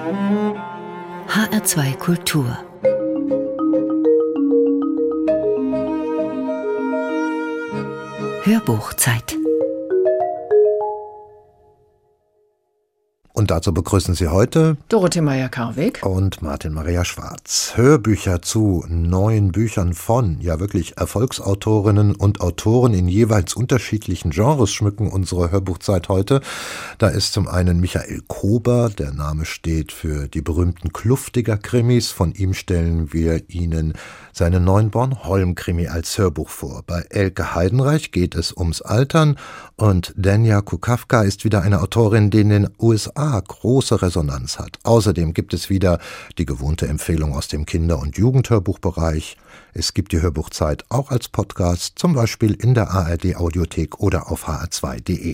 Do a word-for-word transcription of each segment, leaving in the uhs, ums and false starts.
H R zwei Kultur. Hörbuchzeit. Und dazu begrüßen Sie heute Dorothee Meyer-Karweg und Martin Maria Schwarz. Hörbücher zu neuen Büchern von, ja wirklich Erfolgsautorinnen und Autoren in jeweils unterschiedlichen Genres schmücken unsere Hörbuchzeit heute. Da ist zum einen Michael Kober, der Name steht für die berühmten Kluftiger-Krimis. Von ihm stellen wir Ihnen seinen neuen Bornholm-Krimi als Hörbuch vor. Bei Elke Heidenreich geht es ums Altern und Dania Kukawka ist wieder eine Autorin, die in den U S A große Resonanz hat. Außerdem gibt es wieder die gewohnte Empfehlung aus dem Kinder- und Jugendhörbuchbereich. Es gibt die Hörbuchzeit auch als Podcast, zum Beispiel in der A R D-Audiothek oder auf h r zwei punkt de.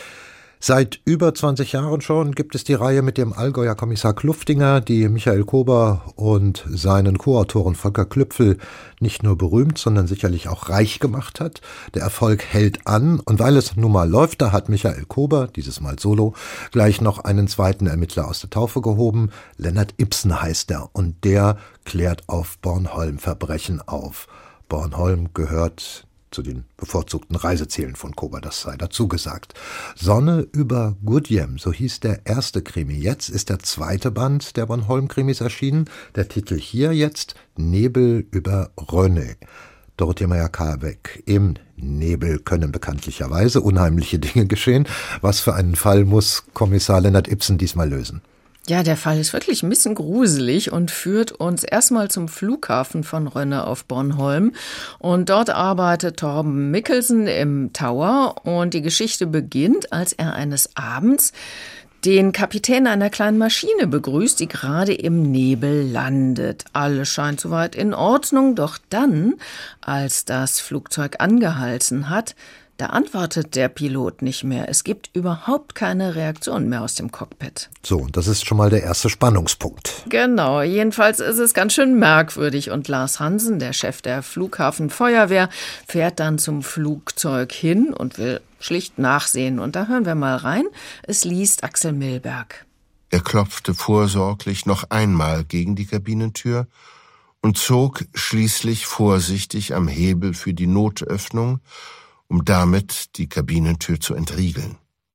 Seit über zwanzig Jahren schon gibt es die Reihe mit dem Allgäuer Kommissar Kluftinger, die Michael Kober und seinen Co-Autoren Volker Klüpfel nicht nur berühmt, sondern sicherlich auch reich gemacht hat. Der Erfolg hält an und weil es nun mal läuft, da hat Michael Kober, dieses Mal solo, gleich noch einen zweiten Ermittler aus der Taufe gehoben. Lennart Ibsen heißt er und der klärt auf Bornholm Verbrechen auf. Bornholm gehört zu den bevorzugten Reisezielen von Kober, das sei dazu gesagt. Sonne über Gudjem, so hieß der erste Krimi. Jetzt ist der zweite Band der Bornholm-Krimis erschienen. Der Titel hier jetzt Nebel über Rönne. Dorothee Meyer-Karweg. Im Nebel können bekanntlicherweise unheimliche Dinge geschehen. Was für einen Fall muss Kommissar Lennart Ibsen diesmal lösen? Ja, der Fall ist wirklich ein bisschen gruselig und führt uns erstmal zum Flughafen von Rönne auf Bornholm. Und dort arbeitet Torben Mikkelsen im Tower. Und die Geschichte beginnt, als er eines Abends den Kapitän einer kleinen Maschine begrüßt, die gerade im Nebel landet. Alles scheint soweit in Ordnung. Doch dann, als das Flugzeug angehalten hat, da antwortet der Pilot nicht mehr. Es gibt überhaupt keine Reaktion mehr aus dem Cockpit. So, und das ist schon mal der erste Spannungspunkt. Genau, jedenfalls ist es ganz schön merkwürdig. Und Lars Hansen, der Chef der Flughafenfeuerwehr, fährt dann zum Flugzeug hin und will schlicht nachsehen. Und da hören wir mal rein. Es liest Axel Milberg. Er klopfte vorsorglich noch einmal gegen die Kabinentür und zog schließlich vorsichtig am Hebel für die Notöffnung, um damit die Kabinentür zu entriegeln.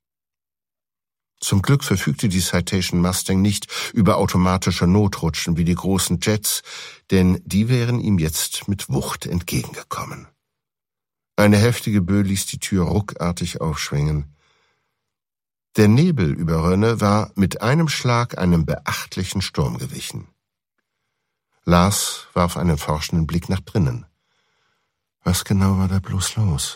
Zum Glück verfügte die Citation Mustang nicht über automatische Notrutschen wie die großen Jets, denn die wären ihm jetzt mit Wucht entgegengekommen. Eine heftige Böe ließ die Tür ruckartig aufschwingen. Der Nebel über Rönne war mit einem Schlag einem beachtlichen Sturm gewichen. Lars warf einen forschenden Blick nach drinnen. Was genau war da bloß los?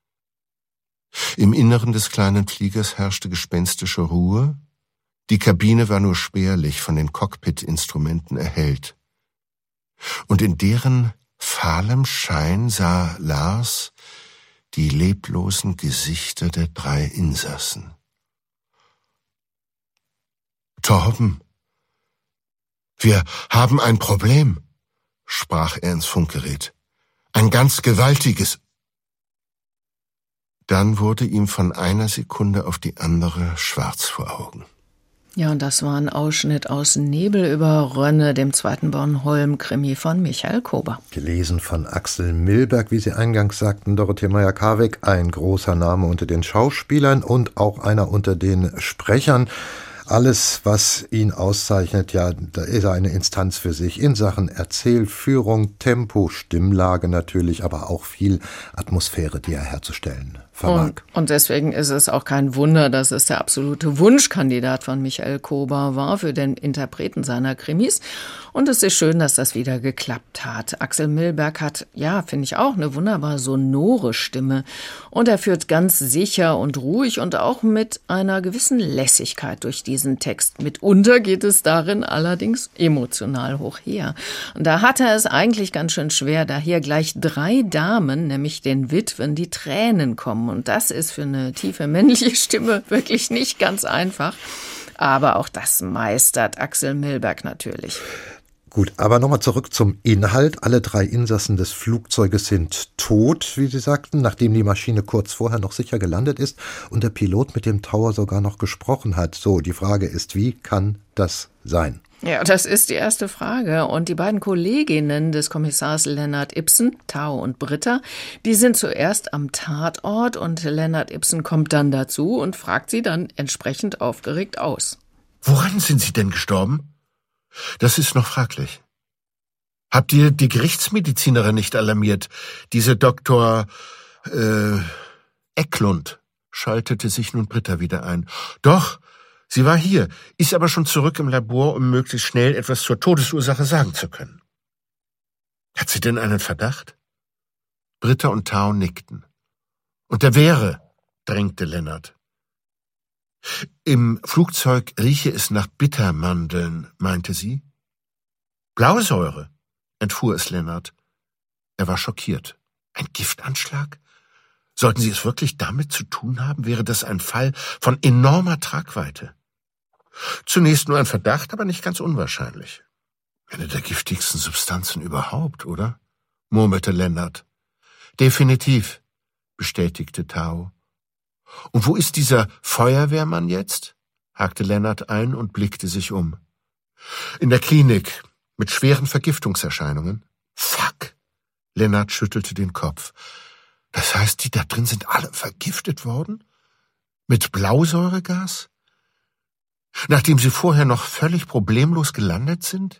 Im Inneren des kleinen Fliegers herrschte gespenstische Ruhe. Die Kabine war nur spärlich von den Cockpit-Instrumenten erhellt. Und in deren fahlem Schein sah Lars die leblosen Gesichter der drei Insassen. »Torben, wir haben ein Problem«, sprach er ins Funkgerät. »Ein ganz gewaltiges.« Dann wurde ihm von einer Sekunde auf die andere schwarz vor Augen. Ja, und das war ein Ausschnitt aus Nebel über Rönne, dem zweiten Bornholm-Krimi von Michael Kober. Gelesen von Axel Milberg, wie Sie eingangs sagten, Dorothee Meyer-Karweg, ein großer Name unter den Schauspielern und auch einer unter den Sprechern. Alles, was ihn auszeichnet, ja, da ist er eine Instanz für sich in Sachen Erzählführung, Tempo, Stimmlage natürlich, aber auch viel Atmosphäre, die er herzustellen vermag. Und, und deswegen ist es auch kein Wunder, dass es der absolute Wunschkandidat von Michael Kober war für den Interpreten seiner Krimis. Und es ist schön, dass das wieder geklappt hat. Axel Milberg hat, ja, finde ich auch, eine wunderbar sonore Stimme. Und er führt ganz sicher und ruhig und auch mit einer gewissen Lässigkeit durch diesen Text. Mitunter geht es darin allerdings emotional hoch her. Und da hat er es eigentlich ganz schön schwer, da hier gleich drei Damen, nämlich den Witwen, die Tränen kommen. Und das ist für eine tiefe männliche Stimme wirklich nicht ganz einfach. Aber auch das meistert Axel Milberg natürlich. Gut, aber nochmal zurück zum Inhalt. Alle drei Insassen des Flugzeuges sind tot, wie Sie sagten, nachdem die Maschine kurz vorher noch sicher gelandet ist und der Pilot mit dem Tower sogar noch gesprochen hat. So, die Frage ist, wie kann das sein? Ja, das ist die erste Frage. Und die beiden Kolleginnen des Kommissars Lennart Ipsen, Thao und Britta, die sind zuerst am Tatort und Lennart Ipsen kommt dann dazu und fragt sie dann entsprechend aufgeregt aus. Woran sind Sie denn gestorben? Das ist noch fraglich. Habt ihr die Gerichtsmedizinerin nicht alarmiert? Diese Doktor äh, Eklund, schaltete sich nun Britta wieder ein. Doch, sie war hier, ist aber schon zurück im Labor, um möglichst schnell etwas zur Todesursache sagen zu können. Hat sie denn einen Verdacht? Britta und Thao nickten. Und der wäre, drängte Lennart. Im Flugzeug rieche es nach Bittermandeln, meinte sie. Blausäure, entfuhr es Lennart. Er war schockiert. Ein Giftanschlag? Sollten Sie es wirklich damit zu tun haben, wäre das ein Fall von enormer Tragweite. Zunächst nur ein Verdacht, aber nicht ganz unwahrscheinlich. Eine der giftigsten Substanzen überhaupt, oder? Murmelte Lennart. Definitiv, bestätigte Thao. Und wo ist dieser Feuerwehrmann jetzt? Hakte Lennart ein und blickte sich um. In der Klinik, mit schweren Vergiftungserscheinungen. Fuck! Lennart schüttelte den Kopf. Das heißt, die da drin sind alle vergiftet worden? Mit Blausäuregas? Nachdem sie vorher noch völlig problemlos gelandet sind?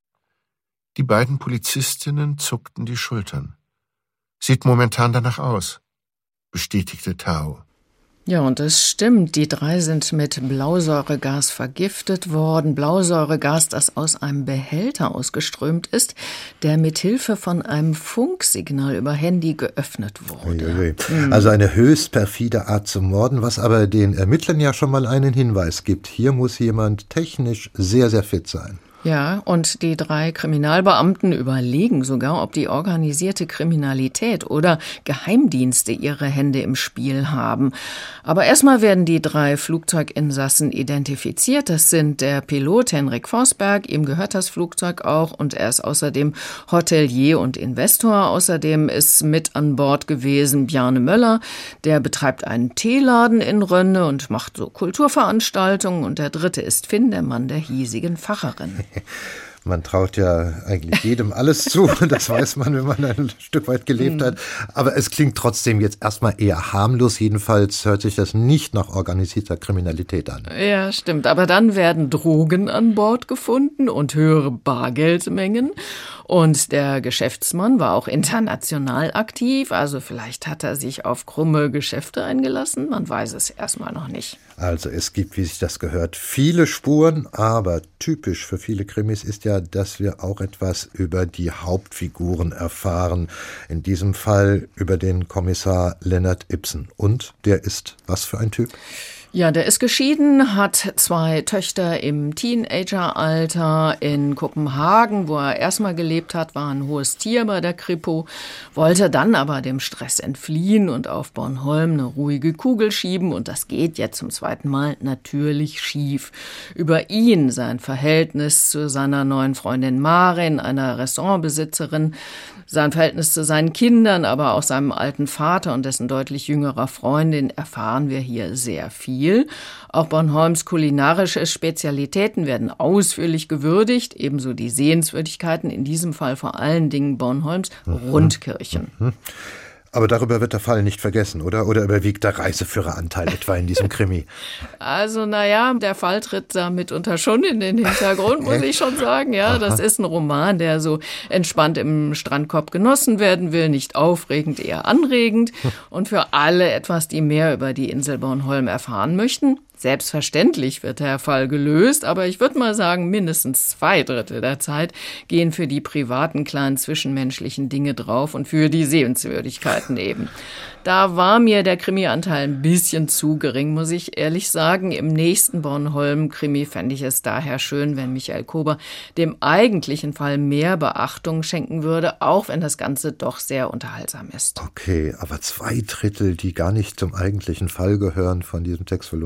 Die beiden Polizistinnen zuckten die Schultern. Sieht momentan danach aus, bestätigte Thao. Ja, und es stimmt, die drei sind mit Blausäuregas vergiftet worden. Blausäuregas, das aus einem Behälter ausgeströmt ist, der mithilfe von einem Funksignal über Handy geöffnet wurde. Uiuiui. Also eine höchst perfide Art zu morden, was aber den Ermittlern ja schon mal einen Hinweis gibt. Hier muss jemand technisch sehr, sehr fit sein. Ja, und die drei Kriminalbeamten überlegen sogar, ob die organisierte Kriminalität oder Geheimdienste ihre Hände im Spiel haben. Aber erstmal werden die drei Flugzeuginsassen identifiziert. Das sind der Pilot Henrik Forsberg, ihm gehört das Flugzeug auch und er ist außerdem Hotelier und Investor. Außerdem ist mit an Bord gewesen Bjarne Möller, der betreibt einen Teeladen in Rönne und macht so Kulturveranstaltungen. Und der dritte ist Finn, der Mann der hiesigen Pfarrerin. Man traut ja eigentlich jedem alles zu, das weiß man, wenn man ein Stück weit gelebt hat. Aber es klingt trotzdem jetzt erstmal eher harmlos, jedenfalls hört sich das nicht nach organisierter Kriminalität an. Ja, stimmt, aber dann werden Drogen an Bord gefunden und höhere Bargeldmengen. Und der Geschäftsmann war auch international aktiv, also vielleicht hat er sich auf krumme Geschäfte eingelassen, man weiß es erstmal noch nicht. Also es gibt, wie sich das gehört, viele Spuren, aber typisch für viele Krimis ist ja, dass wir auch etwas über die Hauptfiguren erfahren. In diesem Fall über den Kommissar Lennart Ipsen. Und der ist was für ein Typ? Ja, der ist geschieden, hat zwei Töchter im Teenageralter. In Kopenhagen, wo er erstmal gelebt hat, war ein hohes Tier bei der Kripo, wollte dann aber dem Stress entfliehen und auf Bornholm eine ruhige Kugel schieben. Und das geht jetzt zum zweiten Mal natürlich schief. Über ihn, sein Verhältnis zu seiner neuen Freundin Marin, einer Restaurantbesitzerin, sein Verhältnis zu seinen Kindern, aber auch seinem alten Vater und dessen deutlich jüngerer Freundin erfahren wir hier sehr viel. Auch Bornholms kulinarische Spezialitäten werden ausführlich gewürdigt, ebenso die Sehenswürdigkeiten, in diesem Fall vor allen Dingen Bornholms Rundkirchen. Mhm. Aber darüber wird der Fall nicht vergessen, oder? Oder überwiegt der Reiseführeranteil etwa in diesem Krimi? Also, naja, der Fall tritt da mitunter schon in den Hintergrund, muss ich schon sagen. Ja, Aha. Das ist ein Roman, der so entspannt im Strandkorb genossen werden will, nicht aufregend, eher anregend. Und für alle etwas, die mehr über die Insel Bornholm erfahren möchten. Selbstverständlich wird der Fall gelöst, aber ich würde mal sagen, mindestens zwei Drittel der Zeit gehen für die privaten, kleinen zwischenmenschlichen Dinge drauf und für die Sehenswürdigkeiten eben. Da war mir der Krimi-Anteil ein bisschen zu gering, muss ich ehrlich sagen. Im nächsten Bornholm-Krimi fände ich es daher schön, wenn Michael Kober dem eigentlichen Fall mehr Beachtung schenken würde, auch wenn das Ganze doch sehr unterhaltsam ist. Okay, aber zwei Drittel, die gar nicht zum eigentlichen Fall gehören von diesem Textvolumen, na,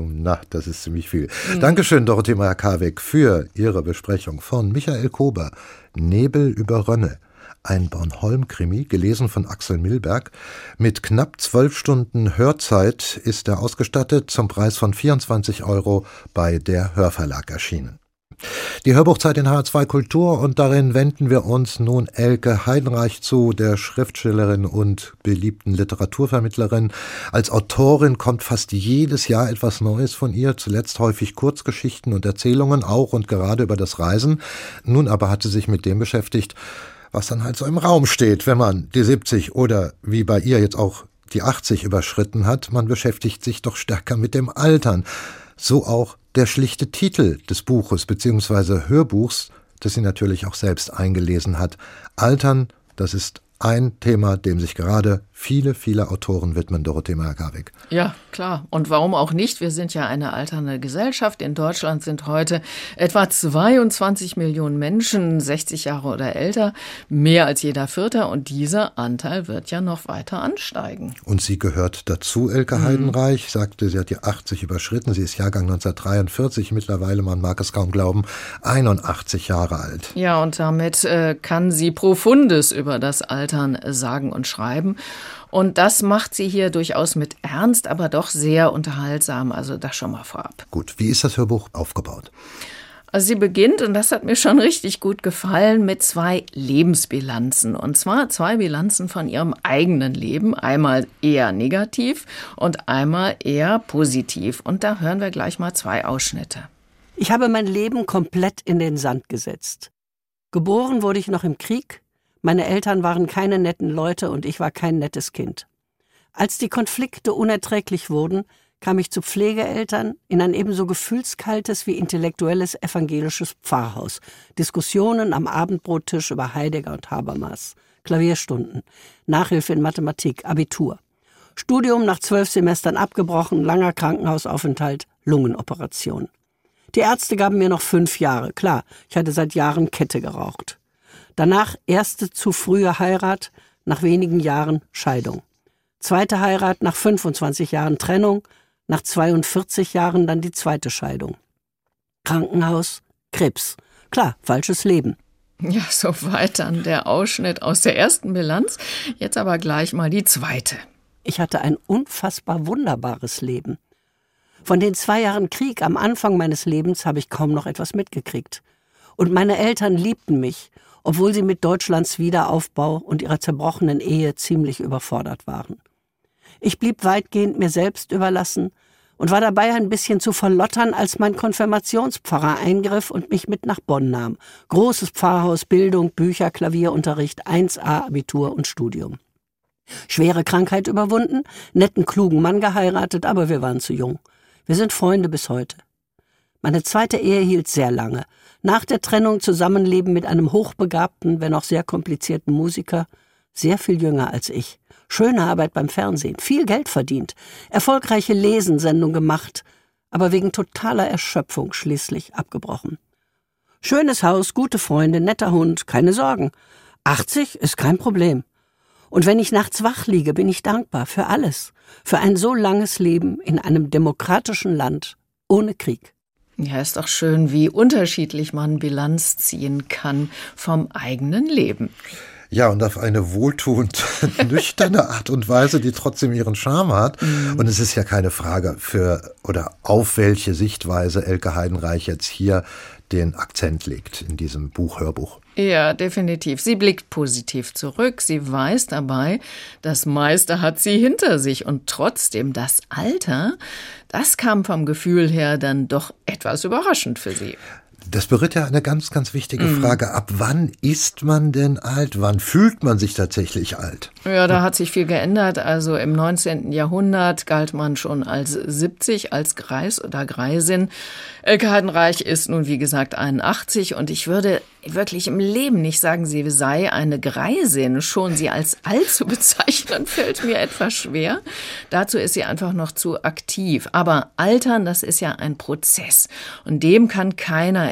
das ist ziemlich viel. Mhm. Dankeschön, Dorothee Meyer-Karweg, für Ihre Besprechung von Michael Kober, Nebel über Rönne. Ein Bornholm-Krimi, gelesen von Axel Milberg. Mit knapp zwölf Stunden Hörzeit ist er ausgestattet, zum Preis von vierundzwanzig Euro bei der Hörverlag erschienen. Die Hörbuchzeit in H R zwei Kultur, und darin wenden wir uns nun Elke Heidenreich zu, der Schriftstellerin und beliebten Literaturvermittlerin. Als Autorin kommt fast jedes Jahr etwas Neues von ihr, zuletzt häufig Kurzgeschichten und Erzählungen, auch und gerade über das Reisen. Nun aber hat sie sich mit dem beschäftigt, was dann halt so im Raum steht, wenn man die siebzig oder wie bei ihr jetzt auch die achtzig überschritten hat. Man beschäftigt sich doch stärker mit dem Altern. So auch der schlichte Titel des Buches bzw. Hörbuchs, das sie natürlich auch selbst eingelesen hat. Altern, das ist ein Thema, dem sich gerade viele, viele Autoren widmen, Dorothee Meyer-Karweg. Ja, klar. Und warum auch nicht? Wir sind ja eine alternde Gesellschaft. In Deutschland sind heute etwa zweiundzwanzig Millionen Menschen sechzig Jahre oder älter, mehr als jeder Vierte. Und dieser Anteil wird ja noch weiter ansteigen. Und sie gehört dazu, Elke mhm. Heidenreich, sagte, sie hat die achtzig überschritten. Sie ist Jahrgang neunzehnhundertdreiundvierzig, mittlerweile, man mag es kaum glauben, einundachtzig Jahre alt. Ja, und damit äh, kann sie Profundes über das Altern sagen und schreiben. Und das macht sie hier durchaus mit Ernst, aber doch sehr unterhaltsam. Also das schon mal vorab. Gut, wie ist das Hörbuch aufgebaut? Also sie beginnt, und das hat mir schon richtig gut gefallen, mit zwei Lebensbilanzen. Und zwar zwei Bilanzen von ihrem eigenen Leben. Einmal eher negativ und einmal eher positiv. Und da hören wir gleich mal zwei Ausschnitte. Ich habe mein Leben komplett in den Sand gesetzt. Geboren wurde ich noch im Krieg. Meine Eltern waren keine netten Leute und ich war kein nettes Kind. Als die Konflikte unerträglich wurden, kam ich zu Pflegeeltern in ein ebenso gefühlskaltes wie intellektuelles evangelisches Pfarrhaus. Diskussionen am Abendbrottisch über Heidegger und Habermas. Klavierstunden, Nachhilfe in Mathematik, Abitur. Studium nach zwölf Semestern abgebrochen, langer Krankenhausaufenthalt, Lungenoperation. Die Ärzte gaben mir noch fünf Jahre. Klar, ich hatte seit Jahren Kette geraucht. Danach erste zu frühe Heirat, nach wenigen Jahren Scheidung. Zweite Heirat, nach fünfundzwanzig Jahren Trennung, nach zweiundvierzig Jahren dann die zweite Scheidung. Krankenhaus, Krebs. Klar, falsches Leben. Ja, soweit dann der Ausschnitt aus der ersten Bilanz. Jetzt aber gleich mal die zweite. Ich hatte ein unfassbar wunderbares Leben. Von den zwei Jahren Krieg am Anfang meines Lebens habe ich kaum noch etwas mitgekriegt. Und meine Eltern liebten mich, obwohl sie mit Deutschlands Wiederaufbau und ihrer zerbrochenen Ehe ziemlich überfordert waren. Ich blieb weitgehend mir selbst überlassen und war dabei ein bisschen zu verlottern, als mein Konfirmationspfarrer eingriff und mich mit nach Bonn nahm. Großes Pfarrhaus, Bildung, Bücher, Klavierunterricht, eins a Abitur und Studium. Schwere Krankheit überwunden, netten, klugen Mann geheiratet, aber wir waren zu jung. Wir sind Freunde bis heute. Meine zweite Ehe hielt sehr lange. Nach der Trennung Zusammenleben mit einem hochbegabten, wenn auch sehr komplizierten Musiker, sehr viel jünger als ich. Schöne Arbeit beim Fernsehen, viel Geld verdient, erfolgreiche Lesensendung gemacht, aber wegen totaler Erschöpfung schließlich abgebrochen. Schönes Haus, gute Freunde, netter Hund, keine Sorgen. achtzig ist kein Problem. Und wenn ich nachts wach liege, bin ich dankbar für alles, für ein so langes Leben in einem demokratischen Land ohne Krieg. Ja, ist doch schön, wie unterschiedlich man Bilanz ziehen kann vom eigenen Leben. Ja, und auf eine wohltuend nüchterne Art und Weise, die trotzdem ihren Charme hat. Mhm. Und es ist ja keine Frage, für oder auf welche Sichtweise Elke Heidenreich jetzt hier den Akzent legt in diesem Buch, Hörbuch. Ja, definitiv. Sie blickt positiv zurück. Sie weiß dabei, das meiste hat sie hinter sich. Und trotzdem, das Alter, das kam vom Gefühl her dann doch etwas überraschend für sie. Das berührt ja eine ganz, ganz wichtige Frage. Ab wann ist man denn alt? Wann fühlt man sich tatsächlich alt? Ja, da hat sich viel geändert. Also im neunzehnten Jahrhundert galt man schon als siebzig, als Greis oder Greisin. Elke Heidenreich ist nun, wie gesagt, einundachtzig. Und ich würde wirklich im Leben nicht sagen, sie sei eine Greisin. Schon sie als alt zu bezeichnen, fällt mir etwas schwer. Dazu ist sie einfach noch zu aktiv. Aber Altern, das ist ja ein Prozess. Und dem kann keiner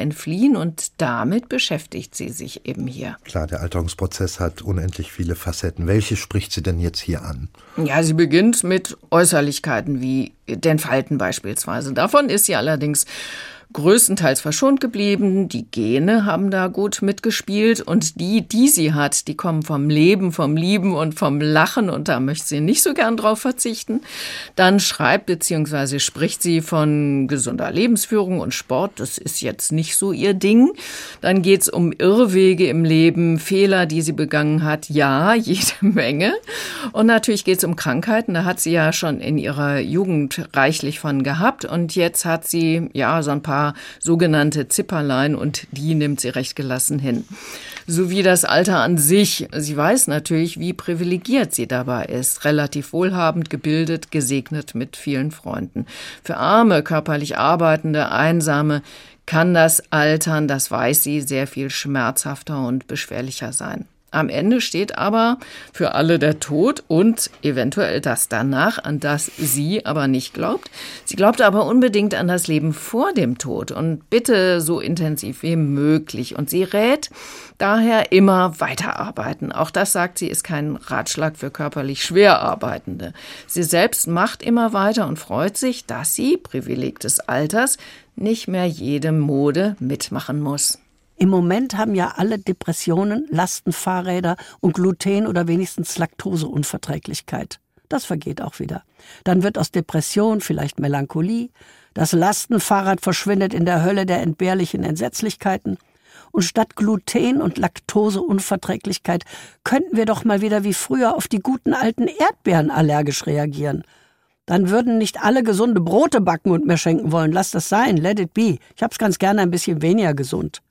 entfliehen und damit beschäftigt sie sich eben hier. Klar, der Alterungsprozess hat unendlich viele Facetten. Welche spricht sie denn jetzt hier an? Ja, sie beginnt mit Äußerlichkeiten wie den Falten beispielsweise. Davon ist sie allerdings größtenteils verschont geblieben. Die Gene haben da gut mitgespielt und die, die sie hat, die kommen vom Leben, vom Lieben und vom Lachen und da möchte sie nicht so gern drauf verzichten. Dann schreibt bzw. spricht sie von gesunder Lebensführung und Sport. Das ist jetzt nicht so ihr Ding. Dann geht's um Irrwege im Leben, Fehler, die sie begangen hat. Ja, jede Menge. Und natürlich geht's um Krankheiten. Da hat sie ja schon in ihrer Jugend reichlich von gehabt und jetzt hat sie ja so ein paar sogenannte Zipperlein und die nimmt sie recht gelassen hin. Sowie das Alter an sich. Sie weiß natürlich, wie privilegiert sie dabei ist. Relativ wohlhabend, gebildet, gesegnet mit vielen Freunden. Für arme, körperlich arbeitende, einsame kann das Altern, das weiß sie, sehr viel schmerzhafter und beschwerlicher sein. Am Ende steht aber für alle der Tod und eventuell das danach, an das sie aber nicht glaubt. Sie glaubt aber unbedingt an das Leben vor dem Tod und bitte so intensiv wie möglich. Und sie rät daher immer weiterarbeiten. Auch das, sagt sie, ist kein Ratschlag für körperlich schwer Arbeitende. Sie selbst macht immer weiter und freut sich, dass sie, Privileg des Alters, nicht mehr jede Mode mitmachen muss. Im Moment haben ja alle Depressionen, Lastenfahrräder und Gluten- oder wenigstens Laktoseunverträglichkeit. Das vergeht auch wieder. Dann wird aus Depression vielleicht Melancholie. Das Lastenfahrrad verschwindet in der Hölle der entbehrlichen Entsetzlichkeiten. Und statt Gluten- und Laktoseunverträglichkeit könnten wir doch mal wieder wie früher auf die guten alten Erdbeeren allergisch reagieren. Dann würden nicht alle gesunde Brote backen und mir schenken wollen. Lass das sein, let it be. Ich hab's ganz gerne ein bisschen weniger gesund.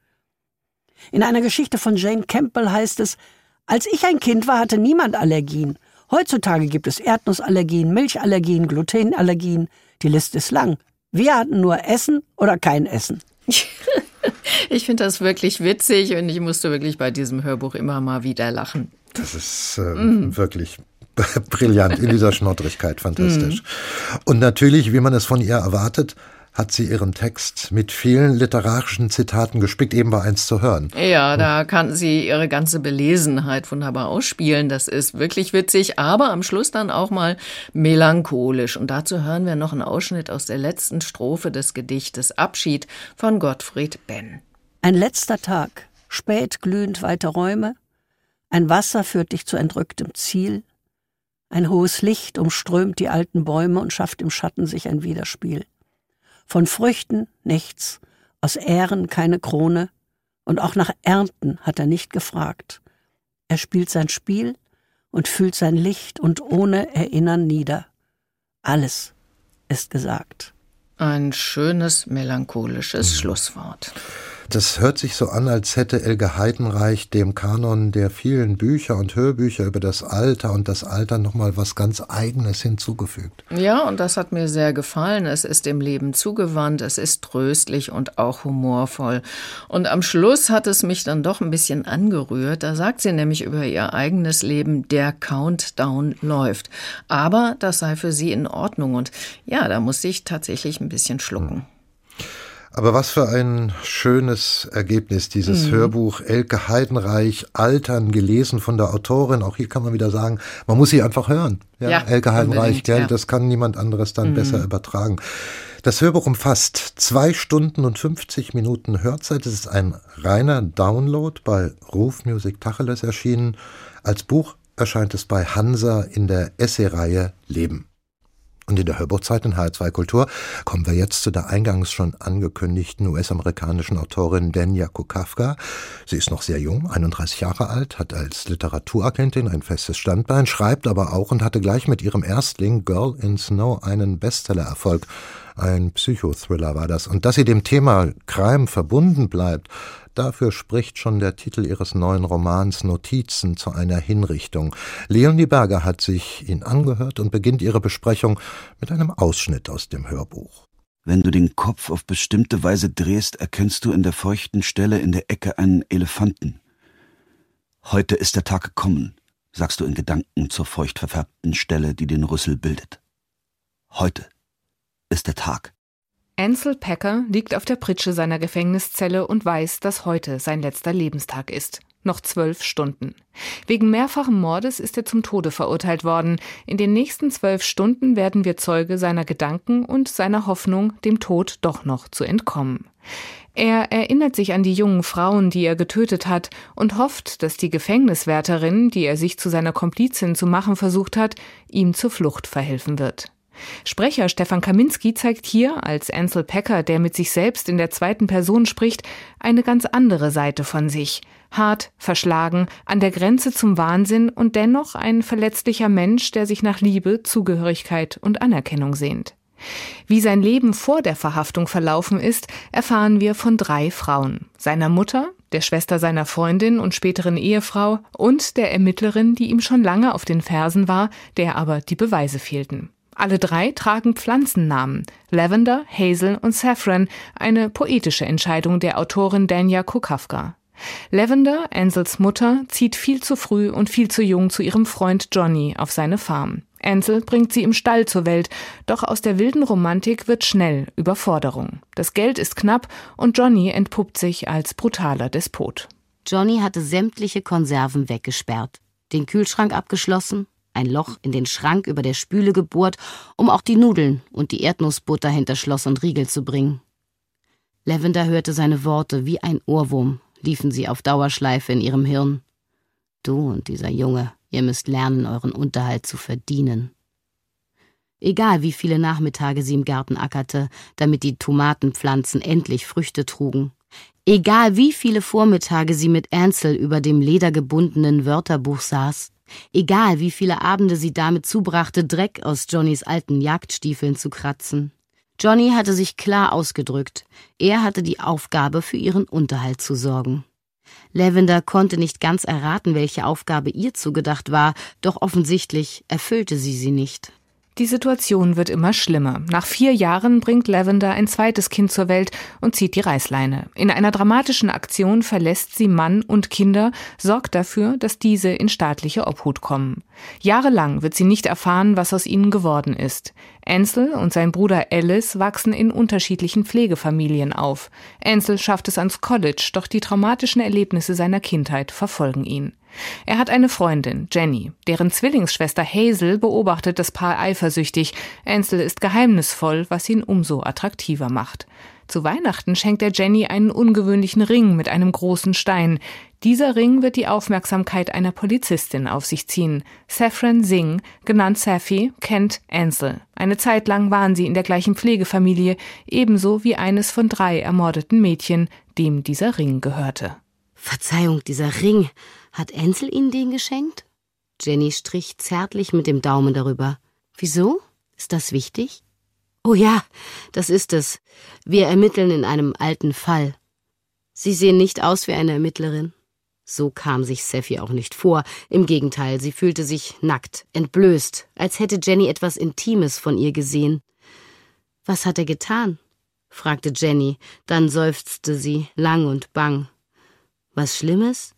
In einer Geschichte von Jane Campbell heißt es, als ich ein Kind war, hatte niemand Allergien. Heutzutage gibt es Erdnussallergien, Milchallergien, Glutenallergien. Die Liste ist lang. Wir hatten nur Essen oder kein Essen. Ich finde das wirklich witzig und ich musste wirklich bei diesem Hörbuch immer mal wieder lachen. Das ist äh, mm. wirklich brillant, in dieser Schnoddrigkeit, fantastisch. Mm. Und natürlich, wie man es von ihr erwartet, hat sie ihren Text mit vielen literarischen Zitaten gespickt, eben war eins zu hören. Ja, da kann sie ihre ganze Belesenheit wunderbar ausspielen. Das ist wirklich witzig, aber am Schluss dann auch mal melancholisch. Und dazu hören wir noch einen Ausschnitt aus der letzten Strophe des Gedichtes Abschied von Gottfried Benn. Ein letzter Tag, spät glühend weite Räume, ein Wasser führt dich zu entrücktem Ziel, ein hohes Licht umströmt die alten Bäume und schafft im Schatten sich ein Widerspiel. Von Früchten nichts, aus Ähren keine Krone, und auch nach Ernten hat er nicht gefragt. Er spielt sein Spiel und fühlt sein Licht und ohne Erinnern nieder. Alles ist gesagt. Ein schönes, melancholisches mhm. Schlusswort. Das hört sich so an, als hätte Elke Heidenreich dem Kanon der vielen Bücher und Hörbücher über das Alter und das Alter nochmal was ganz Eigenes hinzugefügt. Ja, und das hat mir sehr gefallen. Es ist dem Leben zugewandt, es ist tröstlich und auch humorvoll. Und am Schluss hat es mich dann doch ein bisschen angerührt. Da sagt sie nämlich über ihr eigenes Leben, der Countdown läuft. Aber das sei für sie in Ordnung. Und ja, da musste ich tatsächlich ein bisschen schlucken. Aber was für ein schönes Ergebnis, dieses mhm. Hörbuch Elke Heidenreich, Altern, gelesen von der Autorin. Auch hier kann man wieder sagen, man muss sie einfach hören. Ja, ja, Elke Heidenreich, gell, ja. Das kann niemand anderes dann mhm. besser übertragen. Das Hörbuch umfasst zwei Stunden und fünfzig Minuten Hörzeit. Es ist ein reiner Download, bei Ruf Music Tacheles erschienen. Als Buch erscheint es bei Hansa in der Essay-Reihe Leben. Und in der Hörbuchzeit in H R zwei Kultur kommen wir jetzt zu der eingangs schon angekündigten U S-amerikanischen Autorin Danya Kukavka. Sie ist noch sehr jung, einunddreißig Jahre alt, hat als Literaturagentin ein festes Standbein, schreibt aber auch und hatte gleich mit ihrem Erstling Girl in Snow einen Bestseller-Erfolg. Ein Psychothriller war das. Und dass sie dem Thema Crime verbunden bleibt, dafür spricht schon der Titel ihres neuen Romans Notizen zu einer Hinrichtung. Leonie Berger hat sich ihn angehört und beginnt ihre Besprechung mit einem Ausschnitt aus dem Hörbuch. Wenn du den Kopf auf bestimmte Weise drehst, erkennst du in der feuchten Stelle in der Ecke einen Elefanten. Heute ist der Tag gekommen, sagst du in Gedanken zur feucht verfärbten Stelle, die den Rüssel bildet. Heute ist der Tag. Ansel Packer liegt auf der Pritsche seiner Gefängniszelle und weiß, dass heute sein letzter Lebenstag ist. Noch zwölf Stunden. Wegen mehrfachen Mordes ist er zum Tode verurteilt worden. In den nächsten zwölf Stunden werden wir Zeuge seiner Gedanken und seiner Hoffnung, dem Tod doch noch zu entkommen. Er erinnert sich an die jungen Frauen, die er getötet hat, und hofft, dass die Gefängniswärterin, die er sich zu seiner Komplizin zu machen versucht hat, ihm zur Flucht verhelfen wird. Sprecher Stefan Kaminski zeigt hier, als Ansel Packer, der mit sich selbst in der zweiten Person spricht, eine ganz andere Seite von sich. Hart, verschlagen, an der Grenze zum Wahnsinn und dennoch ein verletzlicher Mensch, der sich nach Liebe, Zugehörigkeit und Anerkennung sehnt. Wie sein Leben vor der Verhaftung verlaufen ist, erfahren wir von drei Frauen. Seiner Mutter, der Schwester seiner Freundin und späteren Ehefrau und der Ermittlerin, die ihm schon lange auf den Fersen war, der aber die Beweise fehlten. Alle drei tragen Pflanzennamen: Lavender, Hazel und Saffron, eine poetische Entscheidung der Autorin Dania Kukafka. Lavender, Ansels Mutter, zieht viel zu früh und viel zu jung zu ihrem Freund Johnny auf seine Farm. Ansel bringt sie im Stall zur Welt, doch aus der wilden Romantik wird schnell Überforderung. Das Geld ist knapp und Johnny entpuppt sich als brutaler Despot. Johnny hatte sämtliche Konserven weggesperrt, den Kühlschrank abgeschlossen, ein Loch in den Schrank über der Spüle gebohrt, um auch die Nudeln und die Erdnussbutter hinter Schloss und Riegel zu bringen. Lavender hörte seine Worte wie ein Ohrwurm, liefen sie auf Dauerschleife in ihrem Hirn. Du und dieser Junge, ihr müsst lernen, euren Unterhalt zu verdienen. Egal wie viele Nachmittage sie im Garten ackerte, damit die Tomatenpflanzen endlich Früchte trugen. Egal wie viele Vormittage sie mit Ansel über dem ledergebundenen Wörterbuch saß. Egal wie viele Abende sie damit zubrachte, Dreck aus Johnnys alten Jagdstiefeln zu kratzen. Johnny hatte sich klar ausgedrückt. Er hatte die Aufgabe, für ihren Unterhalt zu sorgen. Lavender konnte nicht ganz erraten, welche Aufgabe ihr zugedacht war, doch offensichtlich erfüllte sie sie nicht. Die Situation wird immer schlimmer. Nach vier Jahren bringt Lavender ein zweites Kind zur Welt und zieht die Reißleine. In einer dramatischen Aktion verlässt sie Mann und Kinder, sorgt dafür, dass diese in staatliche Obhut kommen. Jahrelang wird sie nicht erfahren, was aus ihnen geworden ist. Ansel und sein Bruder Alice wachsen in unterschiedlichen Pflegefamilien auf. Ansel schafft es ans College, doch die traumatischen Erlebnisse seiner Kindheit verfolgen ihn. Er hat eine Freundin, Jenny. Deren Zwillingsschwester Hazel beobachtet das Paar eifersüchtig. Ansel ist geheimnisvoll, was ihn umso attraktiver macht. Zu Weihnachten schenkt er Jenny einen ungewöhnlichen Ring mit einem großen Stein. Dieser Ring wird die Aufmerksamkeit einer Polizistin auf sich ziehen. Saffron Singh, genannt Safi, kennt Ansel. Eine Zeit lang waren sie in der gleichen Pflegefamilie, ebenso wie eines von drei ermordeten Mädchen, dem dieser Ring gehörte. Verzeihung, dieser Ring. Hat Ansel Ihnen den geschenkt? Jenny strich zärtlich mit dem Daumen darüber. Wieso? Ist das wichtig? Oh ja, das ist es. Wir ermitteln in einem alten Fall. Sie sehen nicht aus wie eine Ermittlerin. So kam sich Safi auch nicht vor. Im Gegenteil, sie fühlte sich nackt, entblößt, als hätte Jenny etwas Intimes von ihr gesehen. Was hat er getan? Fragte Jenny, dann seufzte sie lang und bang. Was Schlimmes?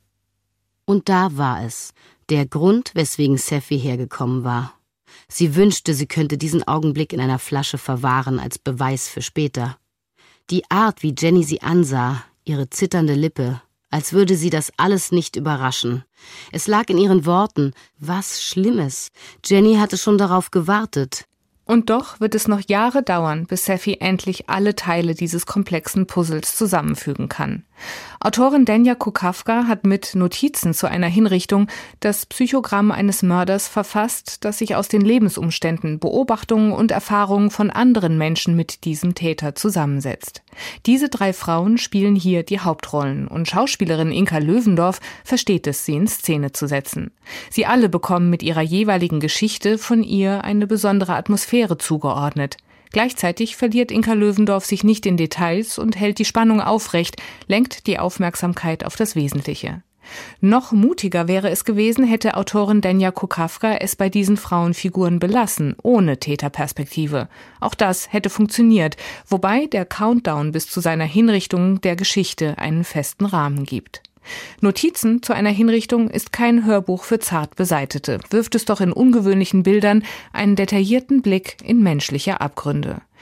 Und da war es, der Grund, weswegen Safi hergekommen war. Sie wünschte, sie könnte diesen Augenblick in einer Flasche verwahren als Beweis für später. Die Art, wie Jenny sie ansah, ihre zitternde Lippe, als würde sie das alles nicht überraschen. Es lag in ihren Worten, was Schlimmes. Jenny hatte schon darauf gewartet. Und doch wird es noch Jahre dauern, bis Safi endlich alle Teile dieses komplexen Puzzles zusammenfügen kann. Autorin Dania Kukafka hat mit Notizen zu einer Hinrichtung das Psychogramm eines Mörders verfasst, das sich aus den Lebensumständen, Beobachtungen und Erfahrungen von anderen Menschen mit diesem Täter zusammensetzt. Diese drei Frauen spielen hier die Hauptrollen und Schauspielerin Inka Löwendorf versteht es, sie in Szene zu setzen. Sie alle bekommen mit ihrer jeweiligen Geschichte von ihr eine besondere Atmosphäre zugeordnet. Gleichzeitig verliert Inka Löwendorf sich nicht in Details und hält die Spannung aufrecht, lenkt die Aufmerksamkeit auf das Wesentliche. Noch mutiger wäre es gewesen, hätte Autorin Dania Kukafka es bei diesen Frauenfiguren belassen, ohne Täterperspektive. Auch das hätte funktioniert, wobei der Countdown bis zu seiner Hinrichtung der Geschichte einen festen Rahmen gibt. Notizen zu einer Hinrichtung ist kein Hörbuch für zart Beseitete, wirft es doch in ungewöhnlichen Bildern einen detaillierten Blick in menschliche Abgründe.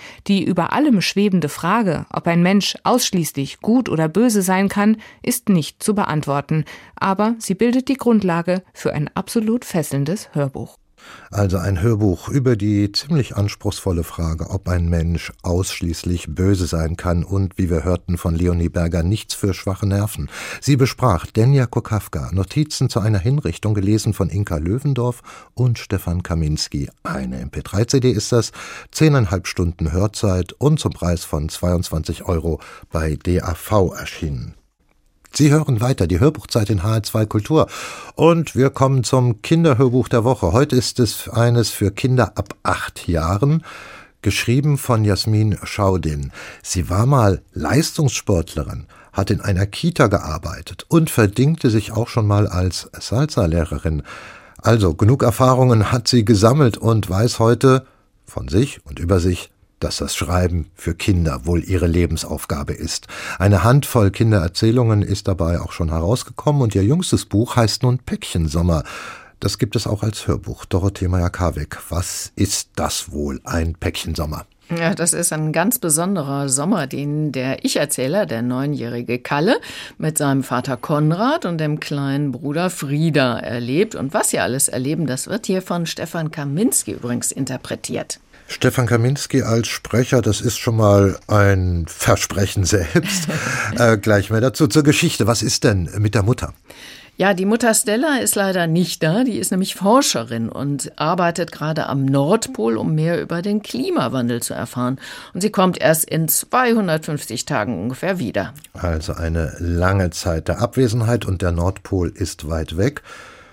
Die über allem schwebende Frage, ob ein Mensch ausschließlich gut oder böse sein kann, ist nicht zu beantworten, aber sie bildet die Grundlage für ein absolut fesselndes Hörbuch. Also ein Hörbuch über die ziemlich anspruchsvolle Frage, ob ein Mensch ausschließlich böse sein kann und, wie wir hörten von Leonie Berger, nichts für schwache Nerven. Sie besprach Denja Kokawka, Notizen zu einer Hinrichtung, gelesen von Inka Löwendorf und Stefan Kaminski. Eine M P drei C D ist das, zehneinhalb Stunden Hörzeit und zum Preis von zweiundzwanzig Euro bei D A V erschienen. Sie hören weiter die Hörbuchzeit in H R zwei Kultur und wir kommen zum Kinderhörbuch der Woche. Heute ist es eines für Kinder ab acht Jahren, geschrieben von Jasmin Schaudin. Sie war mal Leistungssportlerin, hat in einer Kita gearbeitet und verdingte sich auch schon mal als Salsa-Lehrerin. Also genug Erfahrungen hat sie gesammelt und weiß heute von sich und über sich, dass das Schreiben für Kinder wohl ihre Lebensaufgabe ist. Eine Handvoll Kindererzählungen ist dabei auch schon herausgekommen und ihr jüngstes Buch heißt nun Päckchensommer. Das gibt es auch als Hörbuch. Dorothee Meyer-Karweg, was ist das wohl, ein Päckchensommer? Ja, das ist ein ganz besonderer Sommer, den der Ich-Erzähler, der neunjährige Kalle, mit seinem Vater Konrad und dem kleinen Bruder Frieda erlebt. Und was sie alles erleben, das wird hier von Stefan Kaminski übrigens interpretiert. Stefan Kaminski als Sprecher, das ist schon mal ein Versprechen selbst. äh, gleich mehr dazu zur Geschichte. Was ist denn mit der Mutter? Ja, die Mutter Stella ist leider nicht da. Die ist nämlich Forscherin und arbeitet gerade am Nordpol, um mehr über den Klimawandel zu erfahren. Und sie kommt erst in zweihundertfünfzig Tagen ungefähr wieder. Also eine lange Zeit der Abwesenheit und der Nordpol ist weit weg.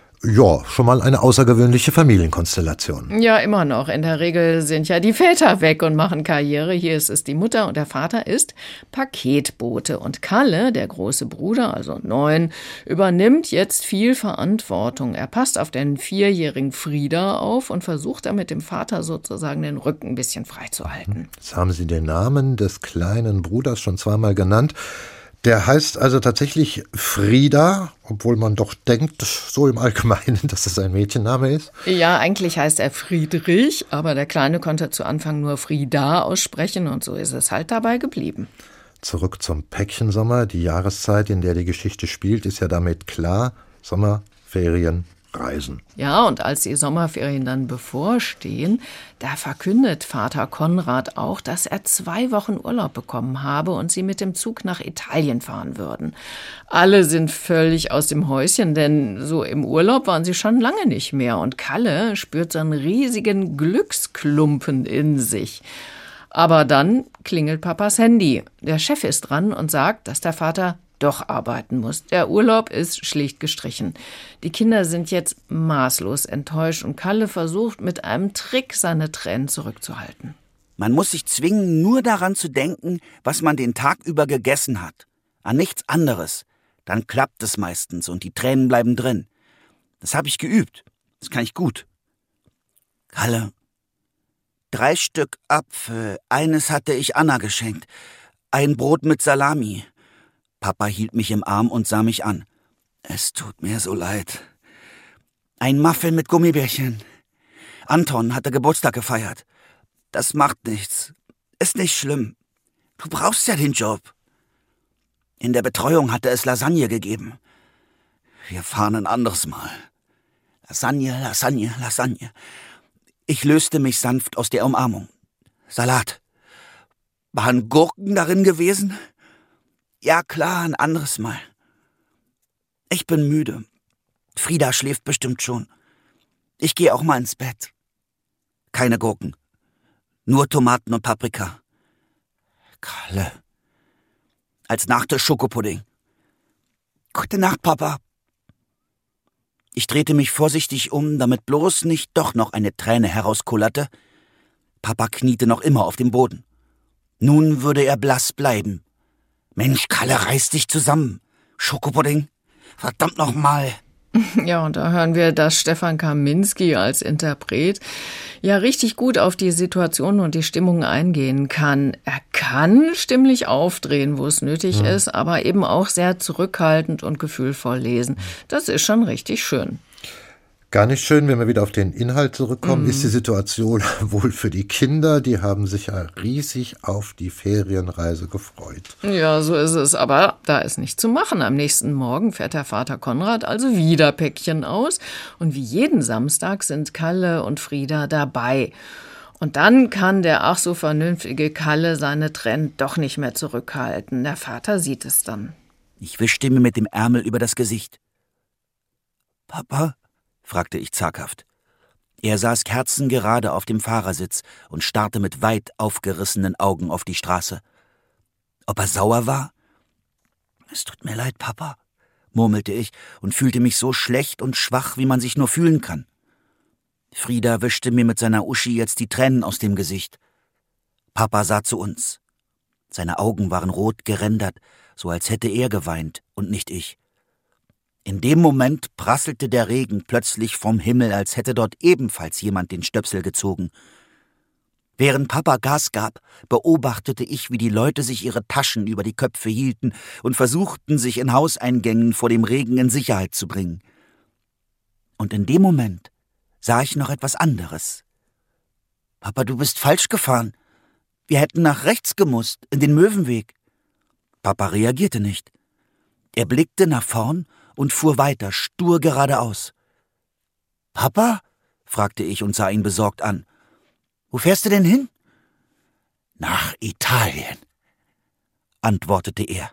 Ja, schon mal eine außergewöhnliche Familienkonstellation. Ja, immer noch. In der Regel sind ja die Väter weg und machen Karriere. Hier ist es die Mutter und der Vater ist Paketbote. Und Kalle, der große Bruder, also neun, übernimmt jetzt viel Verantwortung. Er passt auf den vierjährigen Frieda auf und versucht damit dem Vater sozusagen den Rücken ein bisschen freizuhalten. Jetzt haben Sie den Namen des kleinen Bruders schon zweimal genannt. Der heißt also tatsächlich Frieda, obwohl man doch denkt, so im Allgemeinen, dass es ein Mädchenname ist. Ja, eigentlich heißt er Friedrich, aber der Kleine konnte zu Anfang nur Frieda aussprechen und so ist es halt dabei geblieben. Zurück zum Päckchensommer. Die Jahreszeit, in der die Geschichte spielt, ist ja damit klar. Sommer, Ferien, Reisen. Ja, und als die Sommerferien dann bevorstehen, da verkündet Vater Konrad auch, dass er zwei Wochen Urlaub bekommen habe und sie mit dem Zug nach Italien fahren würden. Alle sind völlig aus dem Häuschen, denn so im Urlaub waren sie schon lange nicht mehr. Und Kalle spürt so einen riesigen Glücksklumpen in sich. Aber dann klingelt Papas Handy. Der Chef ist dran und sagt, dass der Vater doch arbeiten muss. Der Urlaub ist schlicht gestrichen. Die Kinder sind jetzt maßlos enttäuscht und Kalle versucht mit einem Trick seine Tränen zurückzuhalten. Man muss sich zwingen, nur daran zu denken, was man den Tag über gegessen hat. An nichts anderes. Dann klappt es meistens und die Tränen bleiben drin. Das habe ich geübt. Das kann ich gut. Kalle, drei Stück Apfel. Eines hatte ich Anna geschenkt. Ein Brot mit Salami. Papa hielt mich im Arm und sah mich an. Es tut mir so leid. Ein Muffin mit Gummibärchen. Anton hatte Geburtstag gefeiert. Das macht nichts. Ist nicht schlimm. Du brauchst ja den Job. In der Betreuung hatte es Lasagne gegeben. Wir fahren ein anderes Mal. Lasagne, Lasagne, Lasagne. Ich löste mich sanft aus der Umarmung. Salat. Waren Gurken darin gewesen? Ja klar, ein anderes Mal. Ich bin müde. Frieda schläft bestimmt schon. Ich gehe auch mal ins Bett. Keine Gurken. Nur Tomaten und Paprika. Kalle. Als Nachtisch Schokopudding. Gute Nacht, Papa. Ich drehte mich vorsichtig um, damit bloß nicht doch noch eine Träne herauskullerte. Papa kniete noch immer auf dem Boden. Nun würde er blass bleiben. Mensch, Kalle, reiß dich zusammen. Schokopudding? Verdammt nochmal. Ja, und da hören wir, dass Stefan Kaminski als Interpret ja richtig gut auf die Situation und die Stimmung eingehen kann. Er kann stimmlich aufdrehen, wo es nötig ja. ist, aber eben auch sehr zurückhaltend und gefühlvoll lesen. Das ist schon richtig schön. Gar nicht schön, wenn wir wieder auf den Inhalt zurückkommen, mm. ist die Situation wohl für die Kinder. Die haben sich ja riesig auf die Ferienreise gefreut. Ja, so ist es. Aber da ist nichts zu machen. Am nächsten Morgen fährt der Vater Konrad also wieder Päckchen aus. Und wie jeden Samstag sind Kalle und Frieda dabei. Und dann kann der ach so vernünftige Kalle seine Tränen doch nicht mehr zurückhalten. Der Vater sieht es dann. Ich wischte mir mit dem Ärmel über das Gesicht. »Papa?« fragte ich zaghaft. Er saß kerzengerade auf dem Fahrersitz und starrte mit weit aufgerissenen Augen auf die Straße. Ob er sauer war? »Es tut mir leid, Papa«, murmelte ich und fühlte mich so schlecht und schwach, wie man sich nur fühlen kann. Frieda wischte mir mit seiner Uschi jetzt die Tränen aus dem Gesicht. Papa sah zu uns. Seine Augen waren rot gerändert, so als hätte er geweint und nicht ich. In dem Moment prasselte der Regen plötzlich vom Himmel, als hätte dort ebenfalls jemand den Stöpsel gezogen. Während Papa Gas gab, beobachtete ich, wie die Leute sich ihre Taschen über die Köpfe hielten und versuchten, sich in Hauseingängen vor dem Regen in Sicherheit zu bringen. Und in dem Moment sah ich noch etwas anderes. »Papa, du bist falsch gefahren. Wir hätten nach rechts gemusst, in den Möwenweg.« Papa reagierte nicht. Er blickte nach vorn und fuhr weiter, stur geradeaus. »Papa?« fragte ich und sah ihn besorgt an. »Wo fährst du denn hin?« »Nach Italien«, antwortete er.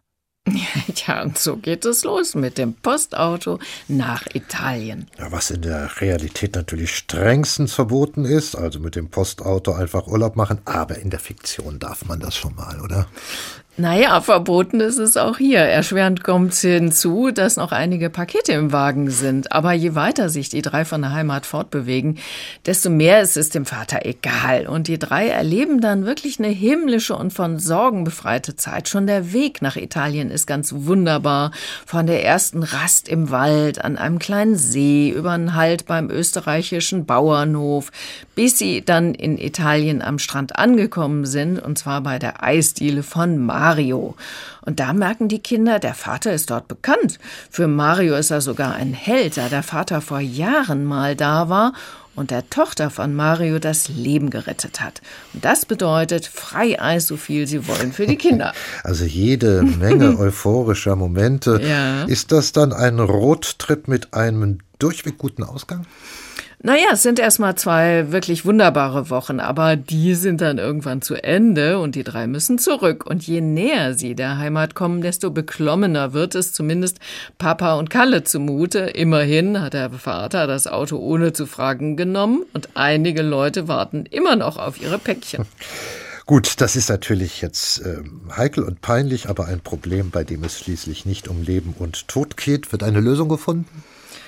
Ja, und so geht es los mit dem Postauto nach Italien. Ja, was in der Realität natürlich strengstens verboten ist, also mit dem Postauto einfach Urlaub machen, aber in der Fiktion darf man das schon mal, oder? Naja, verboten ist es auch hier. Erschwerend kommt hinzu, dass noch einige Pakete im Wagen sind. Aber je weiter sich die drei von der Heimat fortbewegen, desto mehr ist es dem Vater egal. Und die drei erleben dann wirklich eine himmlische und von Sorgen befreite Zeit. Schon der Weg nach Italien ist ganz wunderbar. Von der ersten Rast im Wald, an einem kleinen See, über einen Halt beim österreichischen Bauernhof, bis sie dann in Italien am Strand angekommen sind, und zwar bei der Eisdiele von Mario. Mario. Und da merken die Kinder, der Vater ist dort bekannt. Für Mario ist er sogar ein Held, da der Vater vor Jahren mal da war und der Tochter von Mario das Leben gerettet hat. Und das bedeutet Freieis, so viel sie wollen für die Kinder. Also jede Menge euphorischer Momente. Ja. Ist das dann ein Roadtrip mit einem durchweg guten Ausgang? Naja, es sind erstmal zwei wirklich wunderbare Wochen, aber die sind dann irgendwann zu Ende und die drei müssen zurück. Und je näher sie der Heimat kommen, desto beklommener wird es zumindest Papa und Kalle zumute. Immerhin hat der Vater das Auto ohne zu fragen genommen und einige Leute warten immer noch auf ihre Päckchen. Gut, das ist natürlich jetzt äh, heikel und peinlich, aber ein Problem, bei dem es schließlich nicht um Leben und Tod geht. Wird eine Lösung gefunden?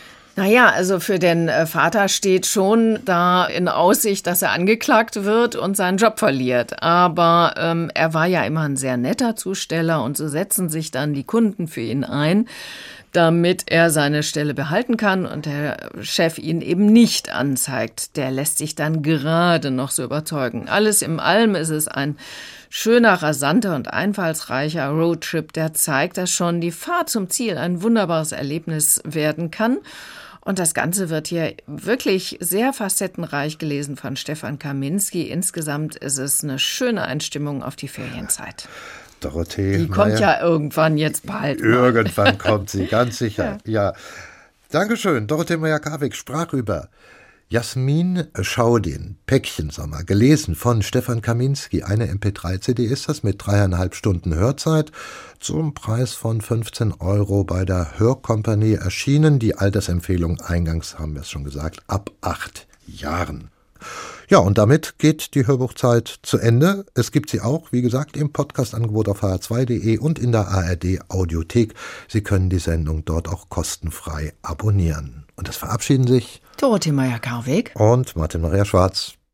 Naja, also für den Vater steht schon da in Aussicht, dass er angeklagt wird und seinen Job verliert. Aber ähm, er war ja immer ein sehr netter Zusteller und so setzen sich dann die Kunden für ihn ein, damit er seine Stelle behalten kann und der Chef ihn eben nicht anzeigt. Der lässt sich dann gerade noch so überzeugen. Alles im Allem ist es ein schöner, rasanter und einfallsreicher Roadtrip, der zeigt, dass schon die Fahrt zum Ziel ein wunderbares Erlebnis werden kann. Und das Ganze wird hier wirklich sehr facettenreich gelesen von Stefan Kaminski. Insgesamt ist es eine schöne Einstimmung auf die Ferienzeit. Dorothee Die kommt Meier. ja irgendwann jetzt bald. Irgendwann kommt sie, ganz sicher. Ja. ja. Dankeschön. Dorothee Meier-Karwig sprach über Jasmin Schaudin, Päckchensommer, gelesen von Stefan Kaminski. Eine M P drei C D ist das mit dreieinhalb Stunden Hörzeit zum Preis von fünfzehn Euro bei der Hörkompanie erschienen. Die Altersempfehlung eingangs haben wir es schon gesagt, ab acht Jahren. Ja, und damit geht die Hörbuchzeit zu Ende. Es gibt sie auch, wie gesagt, im Podcast-Angebot auf h r zwei punkt d e und in der A R D-Audiothek. Sie können die Sendung dort auch kostenfrei abonnieren. Und das verabschieden sich Dorothee Meier-Karwig und Martin Maria Schwarz.